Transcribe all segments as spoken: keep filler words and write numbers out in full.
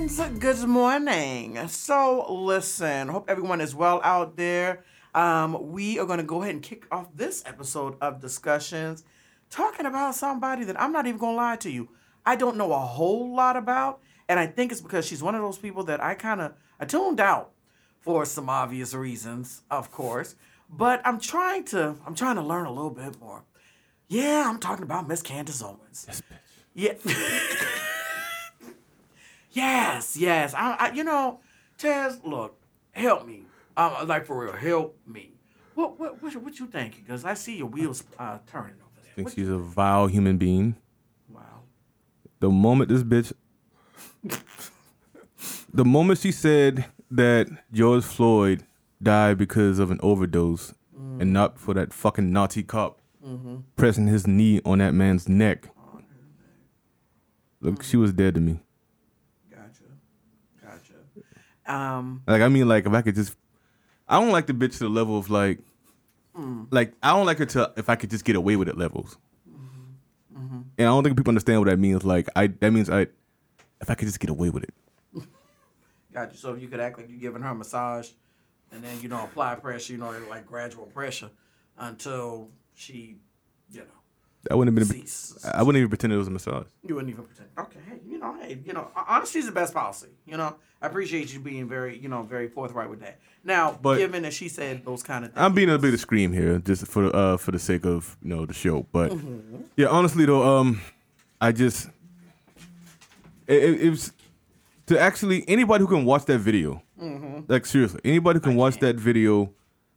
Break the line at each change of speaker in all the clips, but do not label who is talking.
friends, good morning. So, listen, hope everyone is well out there. Um, we are going to go ahead and kick off this episode of Discussions talking about somebody that I'm not even going to lie to you. I don't know a whole lot about, and I think it's because she's one of those people that I kind of I tuned out for some obvious reasons, of course. But I'm trying to I'm trying to learn a little bit more. Yeah, I'm talking about Miss Candace Owens.
Yes, bitch.
Yeah. Yes, yes. I, I, you know, Taz, look, help me. Um, like for real, help me. What, what, what, what you thinking? Because I see your wheels uh, turning over there.
I think
What
she's
you-
a vile human being.
Wow.
The moment this bitch, the moment she said that George Floyd died because of an overdose mm. and not for that fucking Nazi cop mm-hmm. pressing his knee on that man's neck. Look, mm. she was dead to me.
Um,
like I mean, like if I could just, I don't like the bitch to the level of like, mm. like I don't like her to if I could just get away with it levels. Mm-hmm. Mm-hmm. And I don't think people understand what that means. Like I, that means I, if I could just get away with it.
Gotcha. So if you could act like you're giving her a massage, and then you know apply pressure, you know like gradual pressure, until she, you know.
I wouldn't have been. Cease. I wouldn't even pretend it was a massage.
You wouldn't even pretend. Okay, hey, you know, hey, you know, honesty is the best policy. You know, I appreciate you being very, you know, very forthright with that. Now, but given that she said those kind of things,
I'm being a bit of scream here, just for uh for the sake of you know the show. But mm-hmm. yeah, honestly though, um, I just it, it, it was to actually anybody who can watch that video, mm-hmm. like seriously, anybody who can I watch can't. that video,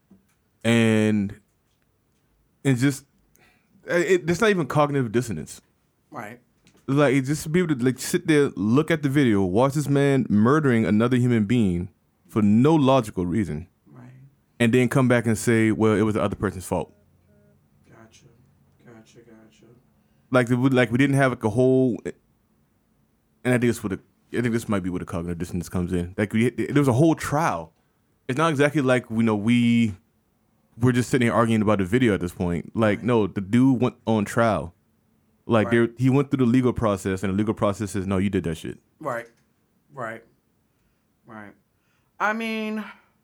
and and just. It, it's not even cognitive dissonance.
Right.
Like, it just to be able to like sit there, look at the video, watch this man murdering another human being for no logical reason.
Right.
And then come back and say, well, it was the other person's fault.
Gotcha. Gotcha, gotcha.
Like, the, like we didn't have like a whole, and I think it's what the, I think this might be where the cognitive dissonance comes in. Like, we, there was a whole trial. It's not exactly like, we know, we... We're just sitting here arguing about the video at this point. Like, right. no, the dude went on trial. Like, right. there, he went through the legal process, and the legal process says, no, you did that shit.
Right. Right. Right. I mean,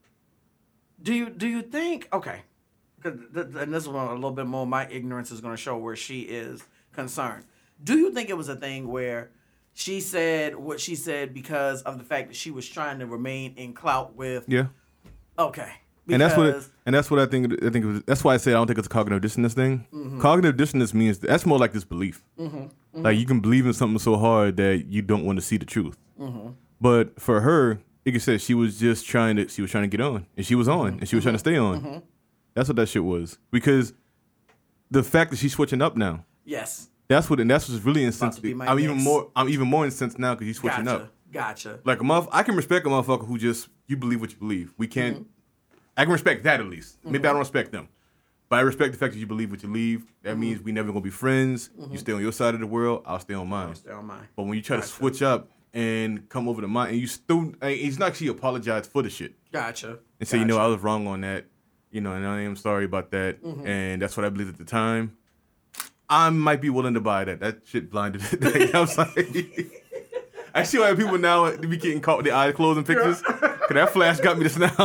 do you do you think, okay, th- th- and this is one, a little bit more, my ignorance is going to show where she is concerned. Do you think it was a thing where she said what she said because of the fact that she was trying to remain in clout with?
Yeah.
Okay.
Because and that's what it, and that's what I think. I think it was, that's why I say I don't think it's a cognitive dissonance thing. Mm-hmm. Cognitive dissonance means that's more like disbelief. Mm-hmm. Mm-hmm. Like you can believe in something so hard that you don't want to see the truth. Mm-hmm. But for her, like you said, she was just trying to. She was trying to get on, and she was on, mm-hmm. and she was mm-hmm. trying to stay on. Mm-hmm. That's what that shit was. Because the fact that she's switching up now.
Yes.
That's what, and that's what's really incensed. I'm next. even more. I'm even more incensed now because you're switching
gotcha.
up.
Gotcha.
Like a motherf- I can respect a motherfucker who just you believe what you believe. We can't. Mm-hmm. I can respect that at least. Maybe mm-hmm. I don't respect them. But I respect the fact that you believe what you believe. That mm-hmm. means we never going to be friends. Mm-hmm. You stay on your side of the world, I'll stay on mine.
I'll stay on mine.
But when you try gotcha. to switch up and come over to mine, and you still, I mean, it's not actually apologize for the shit.
Gotcha.
And say, gotcha. you know, I was wrong on that. You know, and I am sorry about that. Mm-hmm. And that's what I believed at the time. I might be willing to buy that. That shit blinded. You know what I'm saying? I see why people now be getting caught with their eyes closed in pictures. Cause that flash got me just now.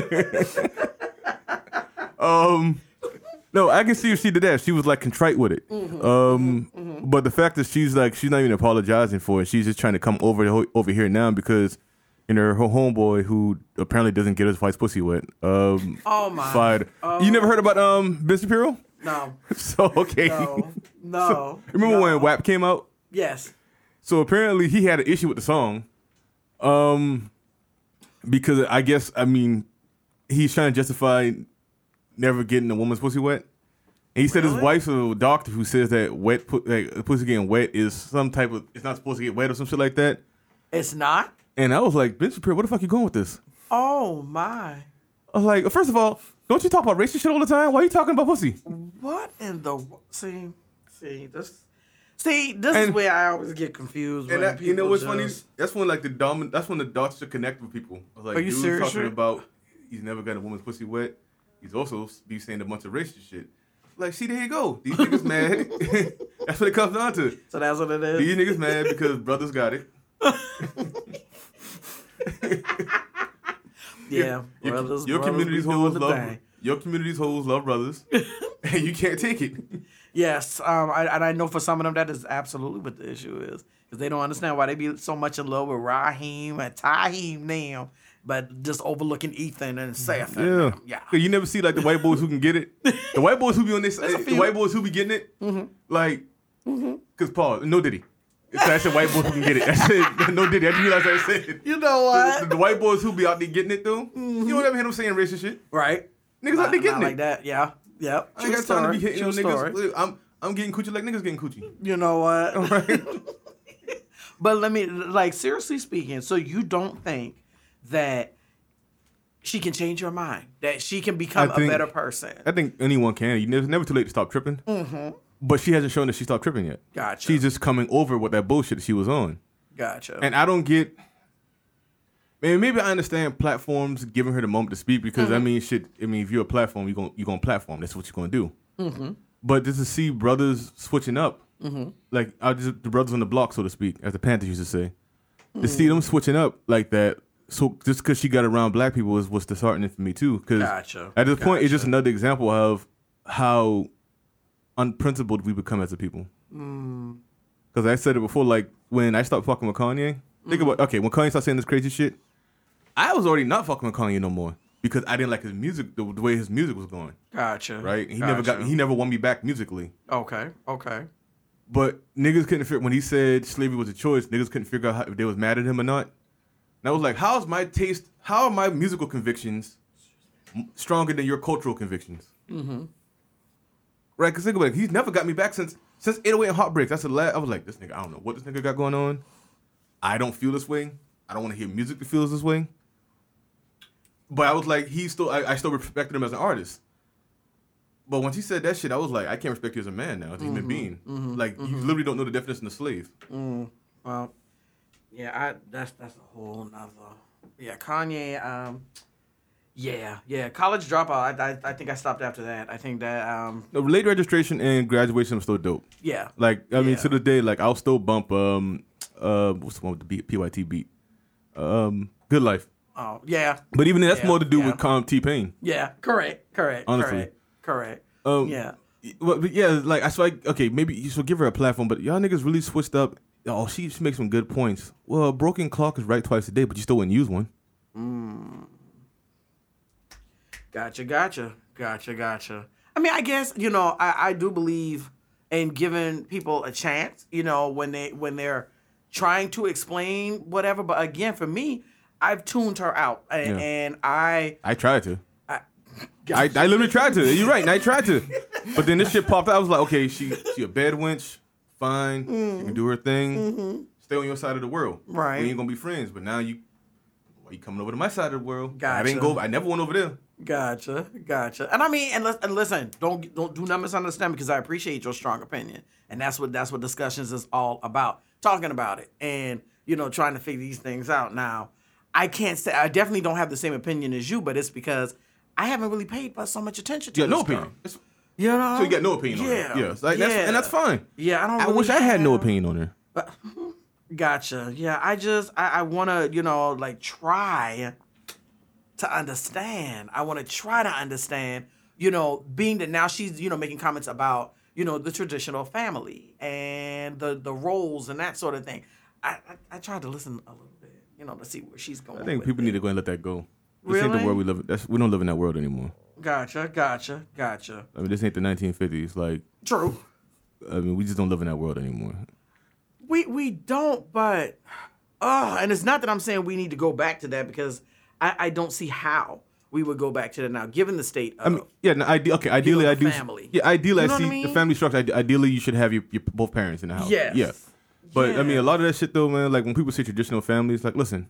um, no, I can see if she did that. She was like contrite with it. Mm-hmm, um, mm-hmm. But the fact that she's like she's not even apologizing for it. She's just trying to come over over here now because you know her homeboy who apparently doesn't get his wife's pussy wet. Um,
oh my!
Fired.
Oh.
You never heard about um Ben Shapiro?
No.
So okay.
No. No.
So, remember
no.
when W A P came out?
Yes.
So apparently he had an issue with the song, um, because I guess I mean he's trying to justify never getting a woman's pussy wet. And he said
really?
his wife's a doctor who says that wet pu- like pussy getting wet is some type of it's not supposed to get wet or some shit like that.
It's not.
And I was like, Ben Shapiro, where the fuck you going with this?
Oh my!
I was like, first of all, don't you talk about racist shit all the time? Why are you talking about pussy?
What in the see see this. See, this
and,
is where I always get confused. When
and that,
people
you know what's
just...
funny? That's when like the dominant. That's when the dots should connect with people. I was like,
Are you
dude
serious?
talking about he's never got a woman's pussy wet. He's also be saying a bunch of racist shit. Like, see, there you go. These niggas mad. That's what it comes down to.
So that's what it is.
These niggas mad because brothers got it.
Yeah,
your,
brothers,
your
brothers
community's
be
hoes
doing the
love
thing.
your community's hoes love brothers, and you can't take it.
Yes, um, I, and I know for some of them that is absolutely what the issue is because they don't understand why they be so much in love with Raheem and Taheem now, but just overlooking Ethan and Seth. And,
Yeah,
um, yeah.
'Cause you never see like the white boys who can get it. The white boys who be on this,
There's a
the
few.
white boys who be getting it,
Mm-hmm.
like, cause Paul, no Diddy. So I said white boys who can get it. I said no Diddy. I didn't realize I said.
You know what?
The, the white boys who be out there getting it though, you don't ever hear them saying racist shit.
Right?
Niggas
Not,
out there getting
not
it.
like that. Yeah. Yep.
I ain't
True
got time to be
story.
hitting on
True
niggas.
story.
Look, I'm I'm getting coochie like niggas getting coochie.
You know what?
Right?
But let me, like, seriously speaking, so you don't think that she can change your mind, that she can become
I
a
think-
better person?
I think anyone can. You never, it's never too late to stop tripping. Mm-hmm. But she hasn't shown that she stopped tripping yet.
Gotcha.
She's just coming over with that bullshit that she was on.
Gotcha.
And I don't get. Man, maybe I understand platforms giving her the moment to speak because
Mm-hmm.
I mean, shit. I mean, if you're a platform, you're gonna you gonna platform. That's what you're gonna do.
Mm-hmm.
But just to see brothers switching up,
Mm-hmm.
like I just the brothers on the block, so to speak, as the Panthers used to say, to see them switching up like that. So just because she got around black people was was disheartening for me too. Because
Gotcha.
at this point, it's just
Gotcha.
another example of how unprincipled we become as a people.
Mm.
Because I said it before, like when I stopped fucking with Kanye. Think about okay, when Kanye started saying this crazy shit, I was already not fucking with Kanye no more because I didn't like his music, the, the way his music was going.
Gotcha.
Right? And he
Gotcha.
never got, he never won me back musically.
Okay. Okay.
But niggas couldn't figure when he said slavery was a choice. Niggas couldn't figure out how, if they was mad at him or not. And I was like, how's my taste? How are my musical convictions m- stronger than your cultural convictions?
Mm-hmm.
Right? Because think about it, he's never got me back since since eight oh eight and Heartbreaks. That's the last. I was like, this nigga, I don't know what this nigga got going on. I don't feel this way. I don't want to hear music that feels this way. But I was like, he still, I, I still respected him as an artist. But once he said that shit, I was like, I can't respect you as a man now, as a human being.
mhm,
Like, you literally don't know the definition of slave.
Mm, well, yeah, I that's that's a whole nother. Yeah, Kanye. Um, yeah, yeah, college dropout. I, I I think I stopped after that. I think that um,
No, late registration and graduation was still dope.
yeah,
Like, I mean,
Yeah.
to the day, like, I'll still bump, um, uh, what's the one with the beat, P Y T beat? Um, Good Life.
oh yeah,
But even that's
Yeah,
more to do
yeah.
with Calm T-Pain.
yeah, correct, correct,
Honestly.
correct, correct.
Um,
Yeah,
Well, but yeah, like I so I, okay, maybe you should give her a platform, but y'all niggas really switched up. Oh, she, she makes some good points. Well, a broken clock is right twice a day, but you still wouldn't use one.
gotcha, gotcha, gotcha, gotcha. I mean, I guess you know, I I do believe in giving people a chance. You know, when they when they're trying to explain whatever. But again, for me, I've tuned her out, and,
Yeah.
and I.
I tried to.
I
I, I literally tried to. You're right. And I tried to. But then this shit popped out. I was like, okay, she she a bad wench. Fine. She can do her thing. Stay on your side of the world.
Right.
We ain't gonna be friends. But now you, why you coming over to my side of the world? I
Gotcha.
didn't go. I never went over there.
Gotcha, gotcha. And I mean, and, li- and listen, don't don't do not misunderstand me because I appreciate your strong opinion, and that's what that's what discussions is all about, talking about it, and you know, trying to figure these things out. Now, I can't say I definitely don't have the same opinion as you, but it's because I haven't really paid so much attention to
You got no
this girl.
opinion. It's-
You know,
so you got no opinion on
yeah,
her. Yes. Like, that's,
yeah.
and that's fine.
Yeah, I don't.
I
really
wish I had no
have-
opinion on her.
Gotcha. Yeah, I just I, I want to you know like try to understand. I want to try to understand. You know, being that now she's you know making comments about you know the traditional family and the the roles and that sort of thing. I I, I tried to listen a little bit, you know, to see where she's going.
I think
with
people
it.
need to go and let that go. This ain't
Really?
the world we live in. That's, we don't live in that world anymore.
Gotcha. Gotcha. Gotcha.
I mean, this ain't the nineteen fifties. Like,
True.
I mean, we just don't live in that world anymore.
We we don't, but uh and it's not that I'm saying we need to go back to that because I, I don't see how we would go back to that now, given the state of
I mean, yeah, no, ide- okay, ideally,
the
I do.
family.
Yeah, ideally,
You know
I
what
see
I mean?
the family structure. ide- Ideally, you should have your, your both parents in the house.
Yes.
Yeah. But I mean,
Yeah.
a lot of that shit though, man. Like when people say traditional families, like, listen,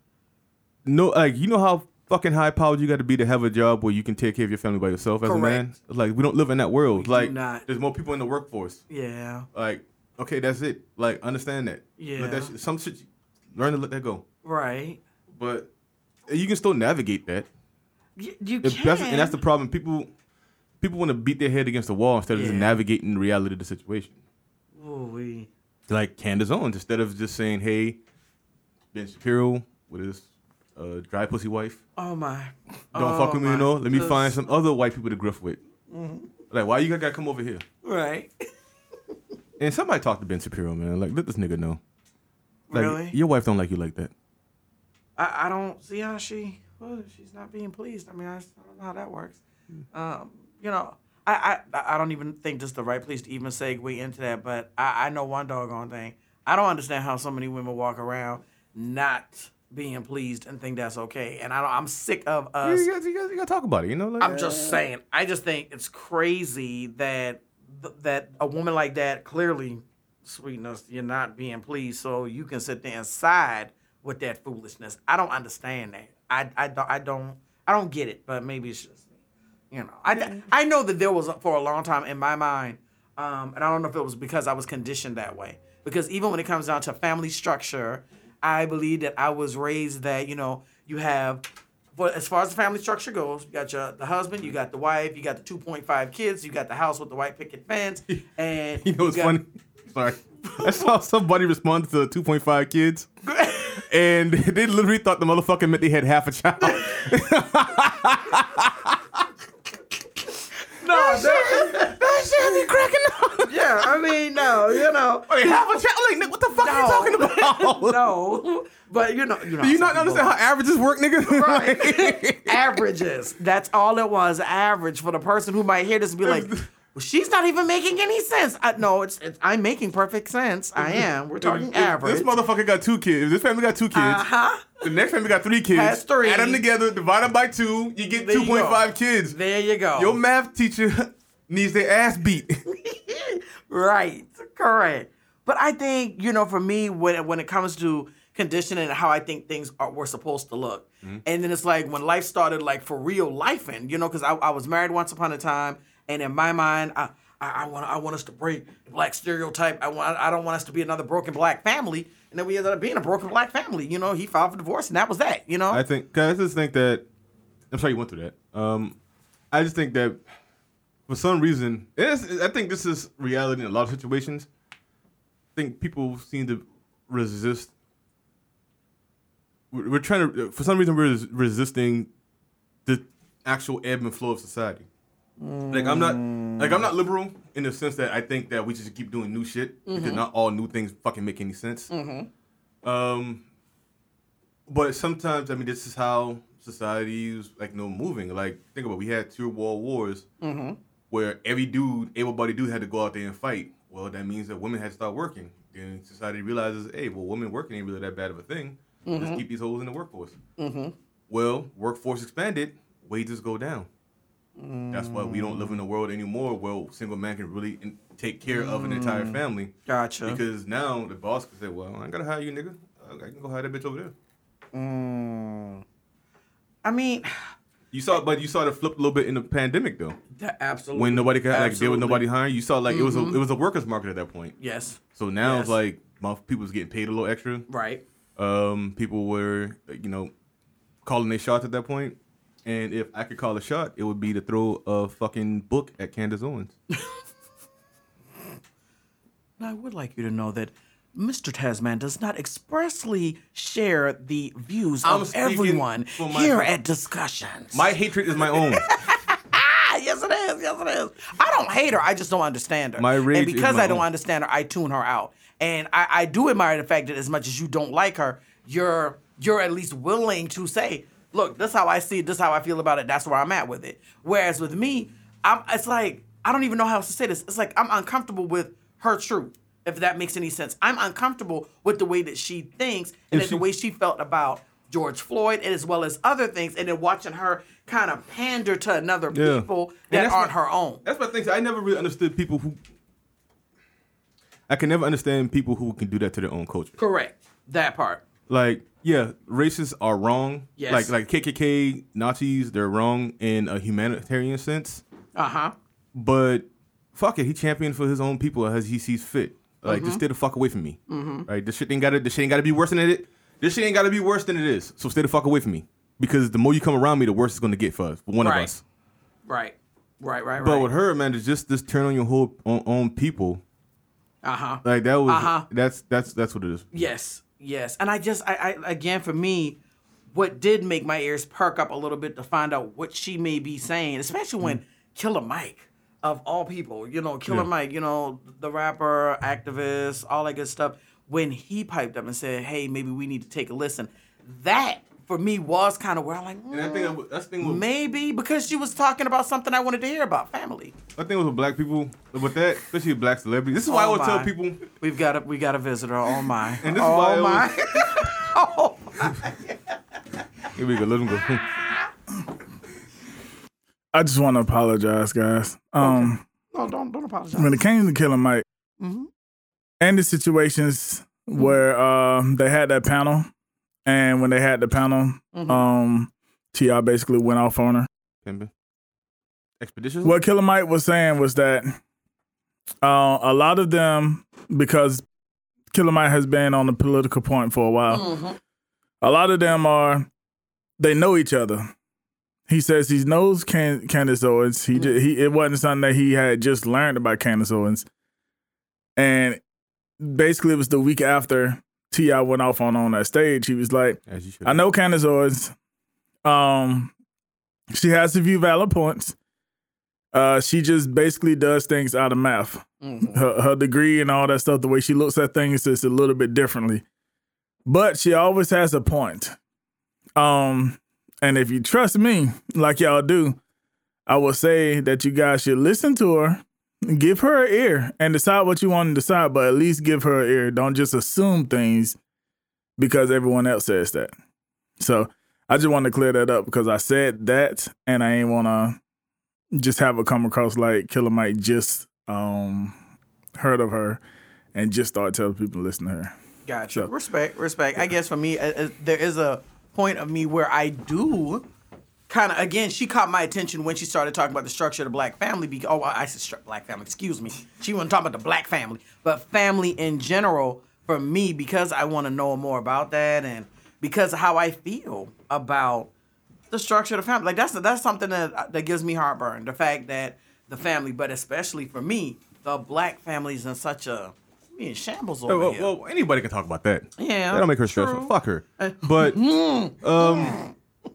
no, like you know how fucking high powered you got to be to have a job where you can take care of your family by yourself as a man.
Correct.
Like we don't live in that world.
We do
like
not.
there's more people in the workforce.
Yeah.
Like okay, that's it. Like understand that.
Yeah.
Like, that's some shit. Learn to let that go.
Right.
But you can still navigate that.
You, you
If
can.
that's, and that's the problem. People people want to beat their head against the wall instead of just
Yeah.
navigating the reality of the situation.
Ooh, we.
Like Candace Owens, instead of just saying, "Hey, Ben Shapiro with his uh, dry pussy wife.
Oh my.
Don't
oh
fuck with me,
my.
you know. Let me
Just-
find some other white people to grift with.
Mm-hmm.
Like, why you gotta come over here?
Right.
And somebody talk to Ben Shapiro, man. Like, let this nigga know. Like,
Really?
your wife don't like you like that.
I, I don't see how she. Well, she's not being pleased. I mean, I, I don't know how that works. Um, you know, I, I I don't even think this is the right place to even segue into that. But I, I know one doggone thing. I don't understand how so many women walk around not being pleased and think that's okay. And I don't, I'm sick of
You,
us.
you, gotta, you, gotta, you gotta talk about it, you know? Like,
I'm just saying. I just think it's crazy that that a woman like that clearly, sweetness, you're not being pleased, so you can sit there and side with that foolishness. I don't understand that. I, I don't I don't I don't get it. But maybe it's just me. You know. I I know that there was for a long time in my mind, um, and I don't know if it was because I was conditioned that way. Because even when it comes down to family structure, I believe that I was raised that you know you have. But as far as the family structure goes, you got your the husband, you got the wife, you got the two point five kids, you got the house with the white picket fence, and
you know what's
got,
funny? Sorry. I saw somebody respond to two point five kids, and they literally thought the motherfucker meant they had half a child.
No, that,
that shit be cracking up.
yeah, I mean, no, you know,
Wait, half a child? Like, nigga, what the fuck are you talking about?
no, but you know, you know,
Do you
some
not
people-
understand how averages work, nigga?
Right. Averages. That's all it was. Average for the person who might hear this and be like, well, she's not even making any sense. I, no, it's, it's I'm making perfect sense. I am. We're talking
If
average.
This motherfucker got two kids. If this family got two kids.
Uh-huh.
The next family got three kids.
Has three.
Add them together, divide them by two. You get
There you
two point five
go.
kids.
There you go.
Your math teacher needs their ass beat.
Right. Correct. But I think, you know, for me, when when it comes to conditioning and how I think things are were supposed to look,
Mm-hmm.
and then it's like when life started, like for real life, and you know, because I, I was married once upon a time, and in my mind, I I, I want I want us to break the black stereotype. I want I don't want us to be another broken black family, and then we ended up being a broken black family. You know, he filed for divorce, and that was that. You know.
I think, cause I just think that, I'm sorry you went through that. Um, I just think that for some reason, it is, I think this is reality in a lot of situations. I think people seem to resist. We're, we're trying to, for some reason, we're res- resisting the actual ebb and flow of society. Like I'm not, like I'm not liberal in the sense that I think that we just keep doing new shit because not all new things fucking make any sense. Um, but sometimes, I mean, this is how society is, like, you know, moving. Like, think about it. We had two world wars where every dude, able-bodied dude, had to go out there and fight. Well, that means that women had to start working. Then society realizes, hey, well, women working ain't really that bad of a thing. Let's keep these hoes in the workforce. Well, workforce expanded, wages go down. That's why we don't live in a world anymore where a single man can really in- take care of an entire family.
Gotcha.
Because now the boss can say, well, I ain't got to hire you, nigga. I can go hire that bitch over there.
Mm. I mean,
You saw, but you saw it flip a little bit in the pandemic, though.
that absolutely.
When nobody could, like, there
Absolutely.
was nobody hiring. You saw, like, it was a, it was a workers' market at that point.
Yes.
So now
Yes.
it's like, my people was getting paid a little extra.
Right.
Um, people were, you know, calling their shots at that point. And if I could call a shot, it would be to throw a fucking book at Candace Owens.
Now, I would like you to know that Mister Tasman does not expressly share the views
I'm
of
speaking
everyone
for my-
here at Discussions.
My hatred is my own.
Ah, yes it is, yes it is. I don't hate her, I just don't understand her.
My rage
and
is
because
my
I don't
own.
understand her, I tune her out. And I, I do admire the fact that as much as you don't like her, you're you're at least willing to say, look, this is how I see it, this is how I feel about it, that's where I'm at with it. Whereas with me, I'm it's like, I don't even know how else to say this. It's like I'm uncomfortable with her truth, if that makes any sense. I'm uncomfortable with the way that she thinks and
If
the
she-
way she felt about George Floyd and as well as other things, and then watching her kind of pander to another
Yeah.
people
And
that
that's
aren't
my-
her own.
That's my thing. I never really understood people who. I can never understand people who can do that to their own culture.
Correct. That part.
Like, yeah, racists are wrong.
Yes.
Like, like K K K, Nazis, they're wrong in a humanitarian sense.
Uh-huh.
But fuck it, he championed for his own people as he sees fit. Like, just stay the fuck away from me. Mm-hmm. Right? This shit ain't gotta. This shit ain't gotta be worse than it. This shit ain't gotta be worse than it is. So stay the fuck away from me. Because the more you come around me, the worse it's gonna get for us. For one
Right.
of us.
Right. Right, right,
But
right.
with her, man, to just just turn on your whole own, own people.
Uh-huh.
Like that was.
Uh-huh.
That's that's that's what it is.
Yes. Yes. And I just I, I again for me, what did make my ears perk up a little bit to find out what she may be saying, especially when Killer Mike, of all people, you know, Killer
Yeah.
Mike, you know, the rapper, activist, all that good stuff, when he piped up and said, hey, maybe we need to take a listen, that for me was kind of where I'm like, mm,
And I think that was- that's the thing with,
maybe because she was talking about something I wanted to hear about, family.
I think with black people, with that, especially with black celebrities. This is why
Oh
I would tell
my.
people.
We've got a we got a visitor. Oh my!
And this is
oh
why I
my! oh
Here we go. Let them go.
I just want to apologize, guys. Um,
no! Don't don't apologize.
When it came to Killer Mike
Mm-hmm.
and the situations where uh, they had that panel, and when they had the panel,
Mhm.
um, T I basically went off on her.
Pimpin'. Expeditious.
What Killer Mike was saying was that uh, a lot of them, because Killer Mike has been on the political point for a while,
Mm-hmm.
a lot of them are, they know each other. He says he knows Can- Candace Owens. He, ju- he It wasn't something that he had just learned about Candace Owens. And basically it was the week after T I went off on on that stage. He was like,
As you should.
I know Candace Owens. Um, she has a few valid points. Uh, she just basically does things out of math.
Mm-hmm.
Her, her degree and all that stuff, the way she looks at things is a little bit differently. But she always has a point. Um, and if you trust me, like y'all do, I will say that you guys should listen to her, give her an ear, and decide what you want to decide, but at least give her an ear. Don't just assume things because everyone else says that. So I just want to clear that up because I said that, and I ain't want to just have it come across like Killer Mike just um, heard of her and just start telling people to listen to her.
Gotcha.
So-
Respect, respect. I guess for me, uh, uh, there is a point of me where I do kind of, again, she caught my attention when she started talking about the structure of the black family. Because, oh, I said stru- black family, excuse me. She wasn't talking about the black family, but family in general for me, because I want to know more about that and because of how I feel about the structure of the family. Like, that's that's something that that gives me heartburn, the fact that the family, but especially for me, the black family is in such a, we in shambles over
well,
here.
well, anybody can talk about that.
Yeah,
That don't make her
true.
stressful. Fuck her. But um,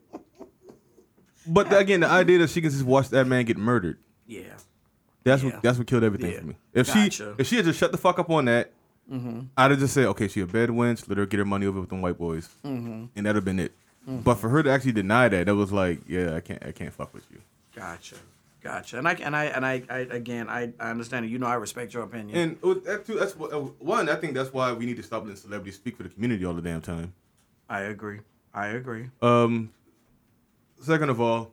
but again, the idea that she can just watch that man get murdered.
Yeah.
That's
Yeah.
what that's what killed everything
Yeah.
for me. If
Gotcha.
she if she had just shut the fuck up on that, I'd have just said, okay, she a bad wench. Let her get her money over with them white boys, and that'd have been it. But for her to actually deny that, that was like, yeah, I can't I can't fuck with you.
Gotcha. Gotcha. And I and I and I, I again I, I understand it. You know I respect your opinion.
And with that too, that's what, uh, one. I think that's why we need to stop letting celebrities speak for the community all the damn time.
I agree. I agree.
Um, second of all,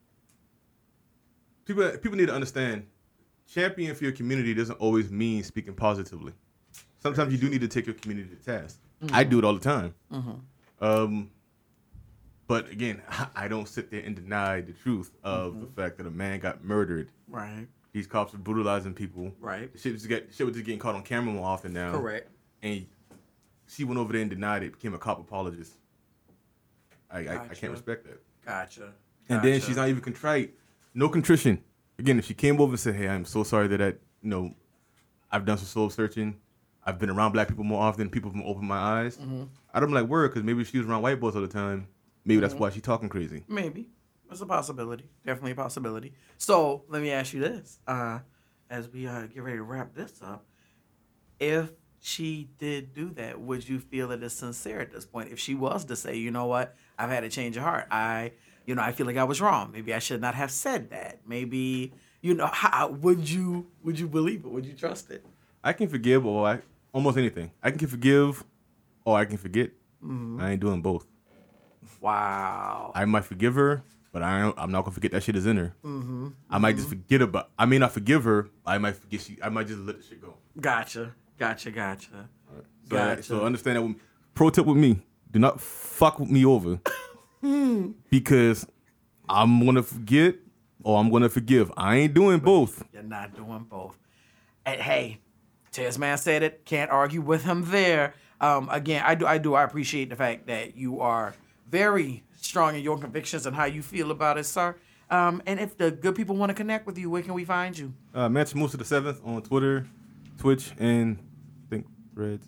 people people need to understand, champion for your community doesn't always mean speaking positively. Sometimes you do need to take your community to task. I do it all the time. Um, but again, I don't sit there and deny the truth of the fact that a man got murdered.
Right.
These cops are brutalizing people.
Right.
The shit was, get, shit was just getting caught on camera more often now.
Correct.
And she went over there and denied it, became a cop apologist. I, I, I
Gotcha.
can't respect that.
Gotcha.
And then
Gotcha.
she's not even contrite. No contrition. Again, if she came over and said, hey, I'm so sorry that I, you know, I've done some soul searching. I've been around black people more often. People have opened my eyes.
Mm-hmm.
I'd have been like, word, because maybe she was around white boys all the time. Maybe that's why she's talking crazy.
Maybe. It's a possibility. Definitely a possibility. So let me ask you this. Uh, as we uh, get ready to wrap this up, if she did do that, would you feel that it's sincere at this point? If she was to say, you know what, I've had a change of heart. I, you know, I feel like I was wrong. Maybe I should not have said that. Maybe, you know, how would you would you believe it? Would you trust it?
I can forgive or I, almost anything. I can forgive or I can forget.
Mm-hmm.
I ain't doing both.
Wow.
I might forgive her, but I don't, I'm not gonna forget that shit is in her.
Mm-hmm.
I might just forget about. I may not forgive her. I might forget she. I might just let the shit go.
Gotcha. Gotcha. Gotcha.
So,
Gotcha.
so understand that. With, pro tip with me: do not fuck with me over, because I'm gonna forget or I'm gonna forgive. I ain't doing both.
You're not doing both. And hey, Tez Man said it. Can't argue with him there. Um, again, I do. I do. I appreciate the fact that you are very strong in your convictions and how you feel about it, sir. Um, and if the good people want to connect with you, where can we find you?
Uh, Mansion Moose to the seventh on Twitter, Twitch, and I think Threads.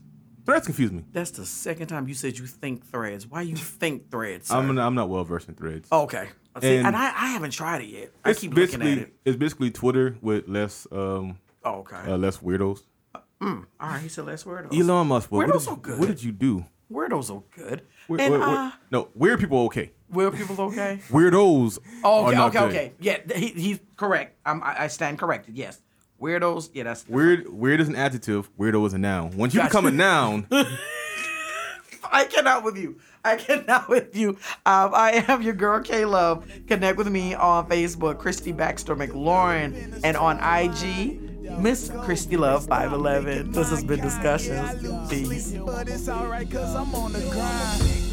Threads confuse me.
That's the second time you said you think Threads. Why you think Threads? Sir?
I'm not, I'm not well versed in Threads.
Okay. See, and,
And
I, I haven't tried it yet. I
It's
keep looking
basically
at it.
it's basically Twitter with less um
Oh, okay.
uh, less weirdos.
All right, he said less weirdos.
Elon Musk, what,
Weirdos
did,
are good.
what did you do?
Weirdos are good.
Weir-
and
weir- weir-
uh,
no, weird people are okay.
weird people okay?
Weirdos
Oh,
are
okay,
not
okay,
good.
okay. Yeah, th- he, he's correct. I'm, I, I stand corrected. Yes, weirdos. Yeah, that's
Weird weird is an adjective. Weirdo is a noun. Once you
Gotcha.
become a noun,
I cannot with you. I cannot with you. Um, I am your girl K Love. Connect with me on Facebook, Christy Baxter McLaurin, and on I G, Miss Christy Love five eleven. This has been Discussions. Peace.
But it's alright cause I'm on the grind.